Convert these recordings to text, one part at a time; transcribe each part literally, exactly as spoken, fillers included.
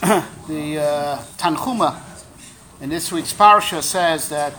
the uh, Tanchuma in this week's parsha says that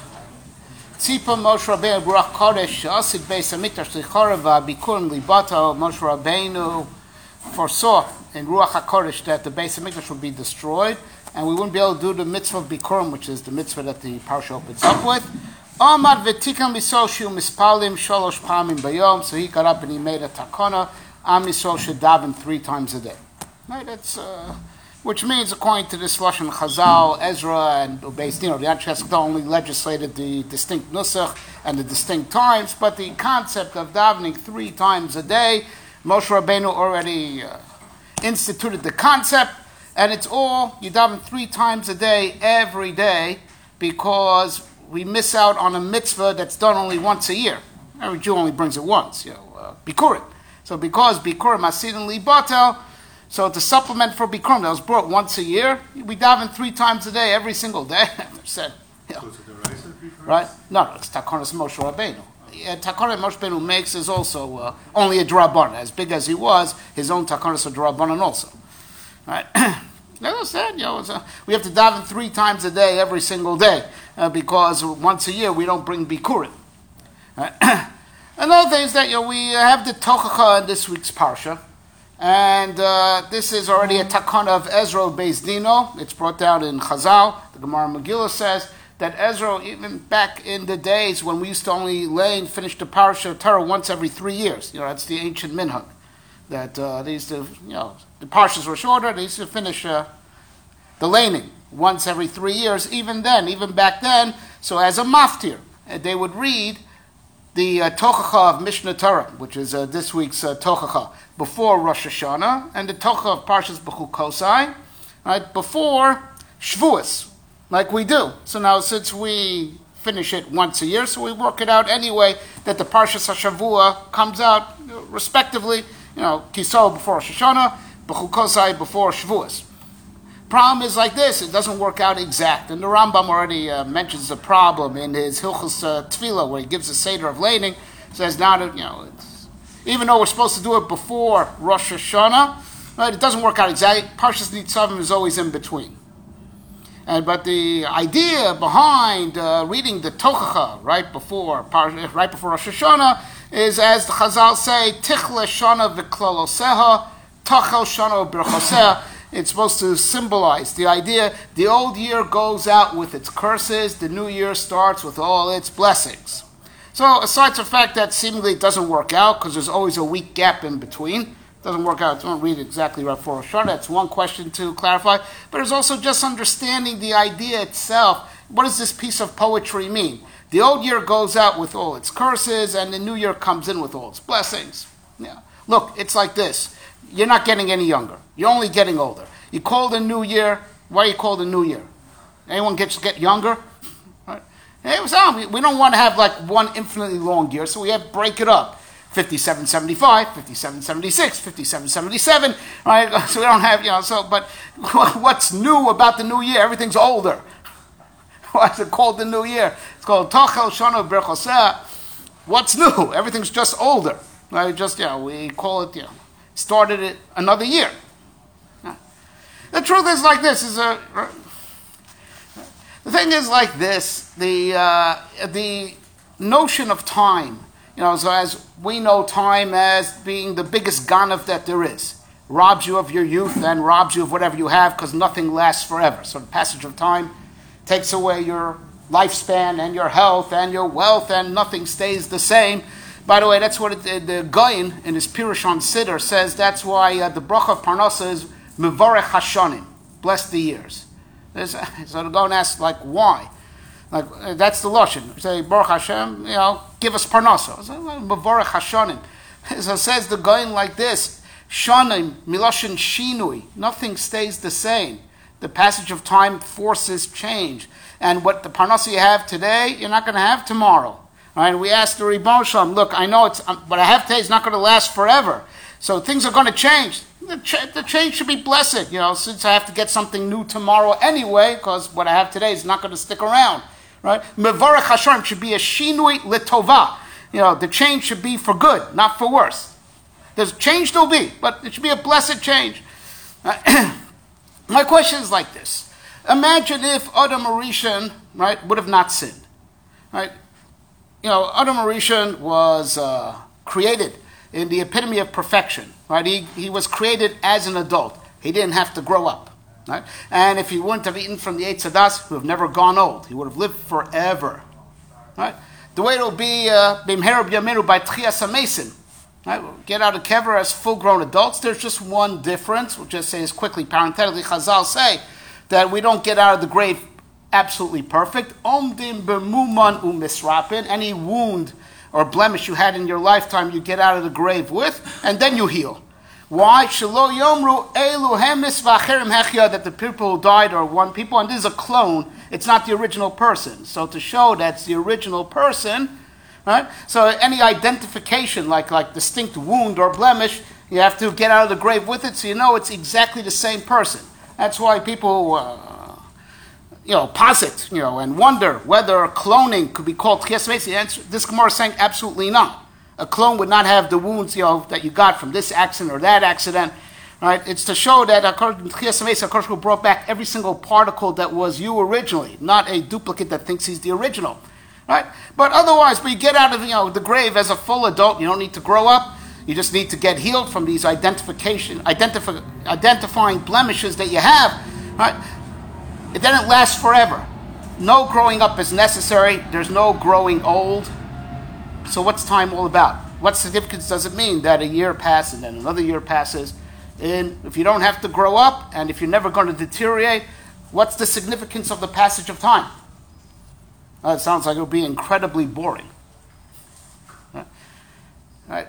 Tzipa Moshe Rabbeinu Ruach Kodesh Asid Beis Hamikdash Lichoreva Bikurim Libato. Moshe Rabbeinu foresaw in Ruach HaKodesh that the Beis Hamikdash would be destroyed, and we wouldn't be able to do the mitzvah of Bikurim, which is the mitzvah that the parsha opens up with. Amad v'tikam Yisrael shu mispalim shalosh pamim bayom. So he got up and he made a takana. Am Yisrael should daven three times a day. Right? That's uh, which means, according to this Lashon Chazal, Ezra and Beis Din, the Anshei only legislated the distinct nusach and the distinct times, but the concept of davening three times a day, Moshe Rabbeinu already uh, instituted the concept, and it's all you daven three times a day every day, because we miss out on a mitzvah that's done only once a year. Every Jew only brings it once, you know, uh, Bikurim. So because Bikurim Asidin Libatel, so to supplement for Bikurim that was brought once a year, we daven three times a day, every single day. said, you know, right? No, no, it's Takonos Moshe Rabbeinu. Yeah, Takonos Moshe Rabbeinu makes is also uh, only a Drabanan. As big as he was, his own Takonos a Drabanan also. Right? As I said, you know, a, we have to daven three times a day, every single day, uh, because once a year we don't bring Bikurim. Right? Another thing is that, you know, we have the Tochacha in this week's parsha, and uh, this is already a takana of Ezra Beis Dino. It's brought down in Chazal. The Gemara Megillah says that Ezra, even back in the days when we used to only lay and finish the parsha of Torah once every three years, you know, that's the ancient minhag. That uh, they used to, you know, the parshas were shorter. They used to finish uh, the laning once every three years. Even then, even back then, so as a maftir, they would read the uh, Tochacha of Mishnah Torah, which is uh, this week's uh, Tochacha, before Rosh Hashanah, and the Tochacha of Parshas Bechukosai, right, before Shavuos, like we do. So now, since we finish it once a year, so we work it out anyway, that the Parshas HaShavua comes out, respectively, you know, Kisol before Rosh Hashanah, Bechukosai before Shavuos. Problem is like this, it doesn't work out exact. And the Rambam already uh, mentions the problem in his Hilchos uh, Tefillah, where he gives a Seder of laning, says now that, you know, it's, even though we're supposed to do it before Rosh Hashanah, right, it doesn't work out exactly. Parshas Nitzavim is always in between. And but the idea behind uh, reading the Tochacha right before right before Rosh Hashanah is, as the Chazal say, Tichle Shana v'kloloseha, Tachel Shana v'berchoseha. It's supposed to symbolize the idea the old year goes out with its curses, the new year starts with all its blessings. So aside from the fact that seemingly it doesn't work out, because there's always a week gap in between, it doesn't work out, don't read exactly right before Rosh Hashanah, that's one question to clarify, but there's also just understanding the idea itself. What does this piece of poetry mean? The old year goes out with all its curses, and the new year comes in with all its blessings. Yeah. Look, it's like this. You're not getting any younger. You're only getting older. You call the new year, why you call the new year? Anyone gets to get younger? Right? Hey, so we don't want to have like one infinitely long year, so we have to break it up. fifty-seven seventy-five, fifty-seven seventy-six, fifty-seven seventy-seven, right? So we don't have, you know, so, but what's new about the new year? Everything's older. Why is it called the new year? It's called Tachel Shana Berchoseh. What's new? Everything's just older. Right? Just, you know, we call it, you know, started it another year. The truth is like this. Is a, the thing is like this. The uh, the notion of time, you know, so as we know time as being the biggest ganav that there is, robs you of your youth and robs you of whatever you have, because nothing lasts forever. So the passage of time takes away your lifespan and your health and your wealth, and nothing stays the same. By the way, that's what it, the Gaon in his Pirush on Siddur says. That's why uh, the bracha of Parnasa is Mevarech Hashanim, bless the years. There's, so the Gaon asks, like, why? Like, uh, that's the lashon. Say, Baruch Hashem, you know, give us Parnasa. So, well, Mevarech Hashanim. So it says the Gaon like this: Shanim miloshin shinui. Nothing stays the same. The passage of time forces change, and what the Parnasa you have today, you're not going to have tomorrow. Right, we asked the Ribbon Shalom, look, I know it's um, what I have today is not going to last forever. So things are going to change. The, ch- the change should be blessed, you know, since I have to get something new tomorrow anyway, because what I have today is not going to stick around. Right? Mevarech Hashem should be a shinui letova. You know, the change should be for good, not for worse. There's change there'll be, but it should be a blessed change. Uh, My question is like this. Imagine if Adam Rishon, right, would have not sinned. Right? You know, Adam Rishon was uh, created in the epitome of perfection. Right? He, he was created as an adult. He didn't have to grow up. Right? And if he wouldn't have eaten from the Eitz Hadas, he would have never gone old. He would have lived forever. Right? The way it will be Bimher B'Yaminu by Tchias HaMesim. Right? We'll get out of Kever as full-grown adults. There's just one difference. We'll just say this quickly. Parenthetically, Chazal say that we don't get out of the grave absolutely perfect. Omdim b'muman u'misrapin. Any wound or blemish you had in your lifetime, you get out of the grave with, and then you heal. Why? Shelo yomru elu hemis v'acherim hechya, that the people who died are one people, and this is a clone. It's not the original person. So to show that's the original person, right? So any identification, like like distinct wound or blemish, you have to get out of the grave with it, so you know it's exactly the same person. That's why people, uh, you know, posit, you know, and wonder whether cloning could be called Tchias HaMesim. This Gemara is saying absolutely not. A clone would not have the wounds, you know, that you got from this accident or that accident, right? It's to show that according to Tchias HaMesim, Akash Baruch Hu brought back every single particle that was you originally, not a duplicate that thinks he's the original, right? But otherwise, when you get out of, you know, the grave as a full adult, you don't need to grow up. You just need to get healed from these identification, identify, identifying blemishes that you have, right? It doesn't last forever. No growing up is necessary. There's no growing old. So what's time all about? What significance does it mean that a year passes and then another year passes? And if you don't have to grow up and if you're never going to deteriorate, what's the significance of the passage of time? Uh, it sounds like it would be incredibly boring. Right? Right?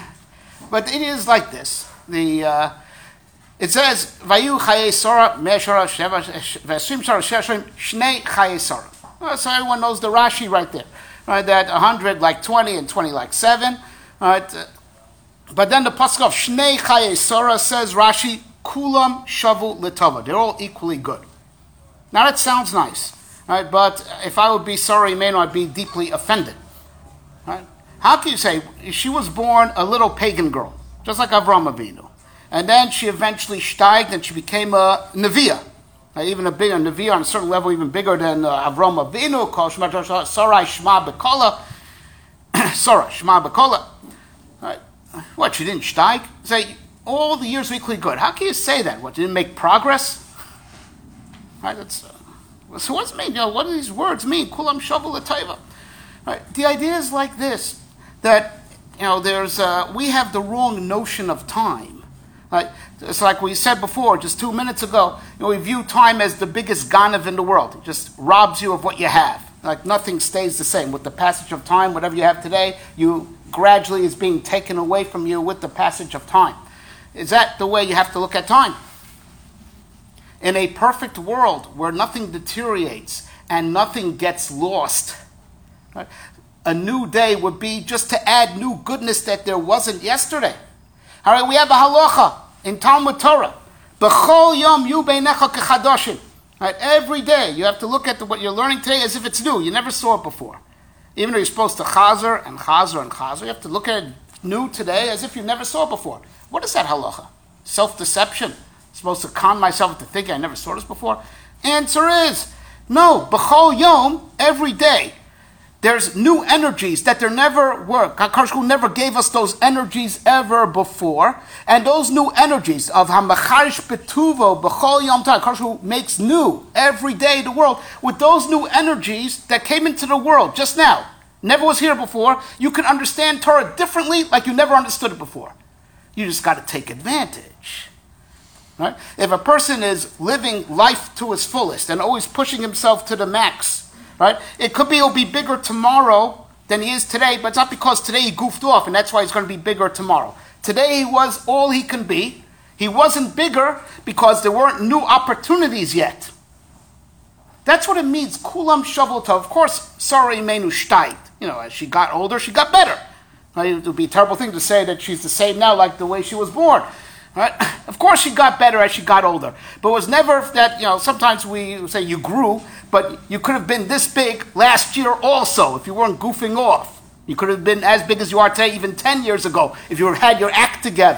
But it is like this. The uh, it says, "Vayu chayei Sora me'ashara sheva v'esrim shara sheshrim shnei chayei Sora." So everyone knows the Rashi right there. Right, that one hundred like twenty and twenty like seven. Right? But then the pasuk of Shnei Chayei Sora says, Rashi, Kulam Shavu L'Tova. They're all equally good. Now that sounds nice. Right? But if I would be sorry, man, I'd be deeply offended. Right? How can you say, she was born a little pagan girl, just like Avraham Avinu. And then she eventually steiged and she became a Neviah. Uh, even a bigger Neviah on a certain level, even bigger than uh, Avraham Avinu, called Sarai Shema Bekola. Sarah Shema Bekola. Right. What, she didn't steig? Say, all the years were equally good. How can you say that? What, didn't make progress? Right, that's, uh, so what's mean? You know, what do these words mean? Kulam Shavu L'Tova. Right. The idea is like this, that, you know, there's, uh, we have the wrong notion of time. Right? It's like we said before, just two minutes ago, you know, we view time as the biggest ganav in the world. It just robs you of what you have. Like nothing stays the same. With the passage of time, whatever you have today, you gradually is being taken away from you with the passage of time. Is that the way you have to look at time? In a perfect world where nothing deteriorates and nothing gets lost, right? A new day would be just to add new goodness that there wasn't yesterday. All right, we have a halacha in Talmud Torah. B'chol yom yu beinecha kechadoshim. Right, every day you have to look at the, what you're learning today as if it's new. You never saw it before. Even though you're supposed to chazer and chazer and chazer, you have to look at it new today as if you never saw it before. What is that halacha? Self-deception. I'm supposed to con myself into thinking I never saw this before? Answer is, no. B'chol yom, every day. There's new energies that there never were. HaKadosh Baruch Hu never gave us those energies ever before. And those new energies of HaMacharish Betuvo, B'chol Yom Tov, HaKadosh Baruch Hu makes new every day the world. With those new energies that came into the world just now, never was here before, you can understand Torah differently like you never understood it before. You just got to take advantage. Right? If a person is living life to his fullest and always pushing himself to the max, right? It could be he'll be bigger tomorrow than he is today, but it's not because today he goofed off and that's why he's going to be bigger tomorrow. Today he was all he can be. He wasn't bigger because there weren't new opportunities yet. That's what it means. Kulam Shavu L'Tova. Of course, Sarah Imenu Shtayt. You know, as she got older, she got better. Right? It would be a terrible thing to say that she's the same now like the way she was born. Right? Of course she got better as she got older. But it was never that, you know, sometimes we say you grew, but you could have been this big last year also if you weren't goofing off. You could have been as big as you are today even ten years ago if you had your act together.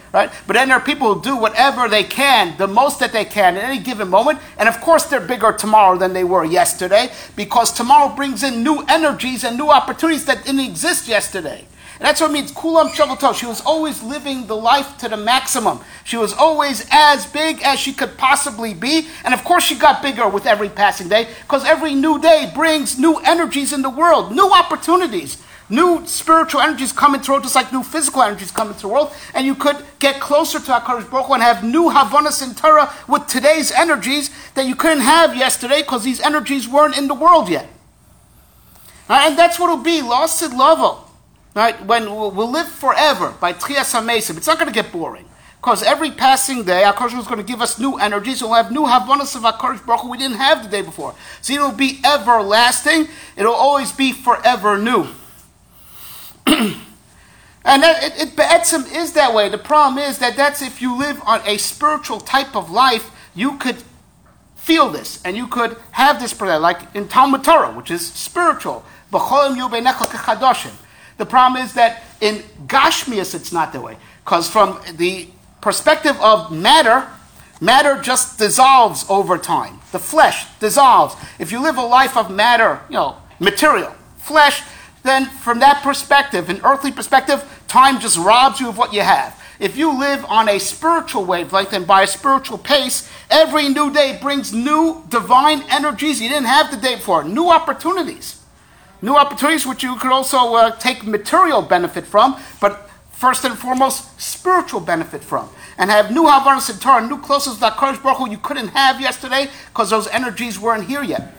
right? But then there are people who do whatever they can, the most that they can at any given moment. And of course they're bigger tomorrow than they were yesterday, because tomorrow brings in new energies and new opportunities that didn't exist yesterday. And that's what it means, kulam shavuto. She was always living the life to the maximum. She was always as big as she could possibly be. And of course she got bigger with every passing day, because every new day brings new energies in the world, new opportunities. New spiritual energies come into the world, just like new physical energies come into the world. And you could get closer to HaKadosh Baruch Hu and have new Havanas in Torah with today's energies that you couldn't have yesterday, because these energies weren't in the world yet. Right? And that's what it'll be, Lasid Lavo. Right? When we'll, we'll live forever by Tchias HaMesim. It's not going to get boring. Because every passing day, HaKadosh Baruch Hu is going to give us new energies. We'll have new Havanas of HaKadosh Baruch Hu we didn't have the day before. So it'll be everlasting. It'll always be forever new. And that, it, it Be'etzim is that way. The problem is that that's if you live on a spiritual type of life, you could feel this, and you could have this, like in Talmud Torah, which is spiritual. The problem is that in Gashmias it's not that way. Because from the perspective of matter, matter just dissolves over time. The flesh dissolves. If you live a life of matter, you know, material, flesh, then from that perspective, an earthly perspective, time just robs you of what you have. If you live on a spiritual wavelength and by a spiritual pace, every new day brings new divine energies you didn't have the day before, new opportunities. New opportunities which you could also uh, take material benefit from, but first and foremost, spiritual benefit from. And have new Havanas in Torah, new closeness to HaKadosh Baruch Hu you couldn't have yesterday because those energies weren't here yet.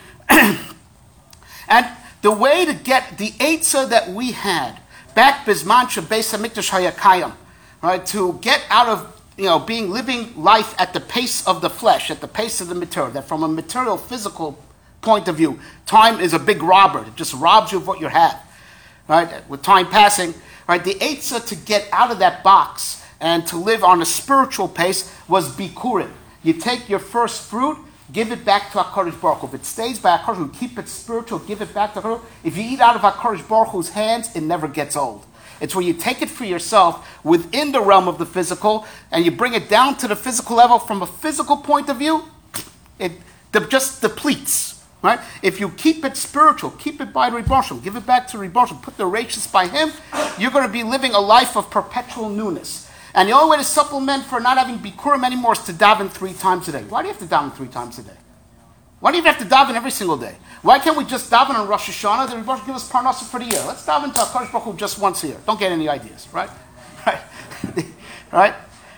And the way to get the Eitzah that we had back Bizman Beis Hamikdash Hayakayim, right, to get out of, you know, being living life at the pace of the flesh, at the pace of the material, that from a material, physical point of view, time is a big robber. It just robs you of what you have, right? With time passing, right? The Eitzah to get out of that box and to live on a spiritual pace was Bikurim. You take your first fruit, give it back to HaKadosh Baruch Hu. If it stays by HaKadosh Hu, keep it spiritual, give it back to HaKadosh. If you eat out of HaKadosh Baruch Hu's hands, it never gets old. It's where you take it for yourself within the realm of the physical, and you bring it down to the physical level. From a physical point of view, it just depletes. Right? If you keep it spiritual, keep it by Rebbe Shem, give it back to Rebbe Shem, put the rachis by him, you're going to be living a life of perpetual newness. And the only way to supplement for not having Bikurim anymore is to daven three times a day. Why do you have to daven three times a day? Why do you have to daven every single day? Why can't we just daven on Rosh Hashanah? Then Rebbe Shem give us Parnasa for the year. Let's daven to HaKadosh Baruch Hu just once a year. Don't get any ideas, right? Right? Right?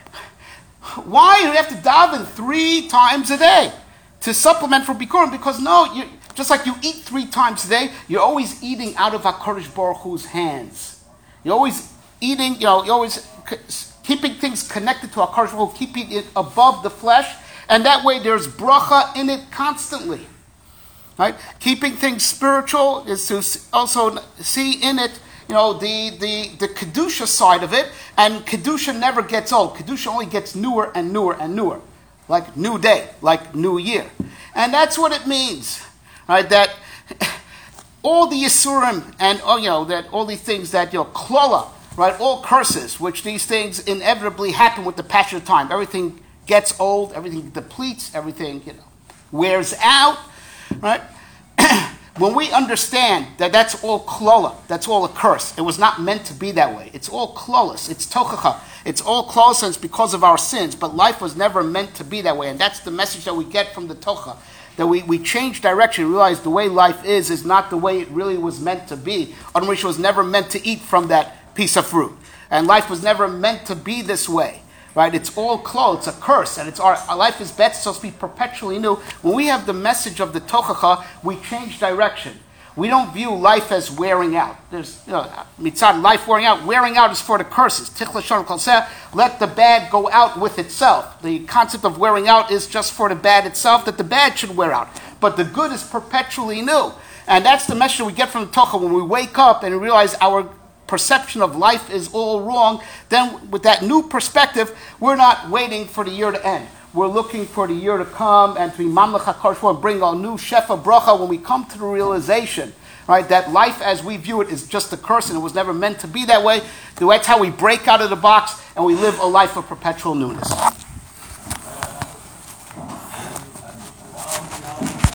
Why do you have to daven three times a day to supplement for Bikurim? Because no, you, just like you eat three times a day, you're always eating out of HaKadosh Baruch Hu's hands. You're always eating, you know, you're always keeping things connected to HaKadosh Baruch Hu, keeping it above the flesh, and that way there's bracha in it constantly. Right? Keeping things spiritual is to also see in it, you know, the, the, the Kedusha side of it, and Kedusha never gets old. Kedusha only gets newer and newer and newer. Like new day, like new year. And that's what it means. Right? That all the Yisurim and, oh, you know, that all these things that, you know, Klola, right, all curses, which these things inevitably happen with the passage of time. Everything gets old, everything depletes, everything, you know, wears out, right? When we understand that that's all klola, that's all a curse. It was not meant to be that way. It's all klolas. It's tochacha. It's all klolas, and it's because of our sins. But life was never meant to be that way. And that's the message that we get from the tocha. That we, we change direction, realize the way life is is not the way it really was meant to be. Unwish was never meant to eat from that piece of fruit. And life was never meant to be this way. Right? It's all clothes, it's a curse, and it's our, our life is better, so to be perpetually new. When we have the message of the Tochacha, we change direction. We don't view life as wearing out. There's, you know, mitzad, life wearing out. Wearing out is for the curses. Let the bad go out with itself. The concept of wearing out is just for the bad itself, that the bad should wear out. But the good is perpetually new. And that's the message we get from the Tochacha when we wake up and realize our perception of life is all wrong. Then with that new perspective, we're not waiting for the year to end. We're looking for the year to come and to be Mamlech HaKadosh and bring our new Shefa Bracha when we come to the realization right? That life as we view it is just a curse and it was never meant to be that way. That's how we break out of the box and we live a life of perpetual newness.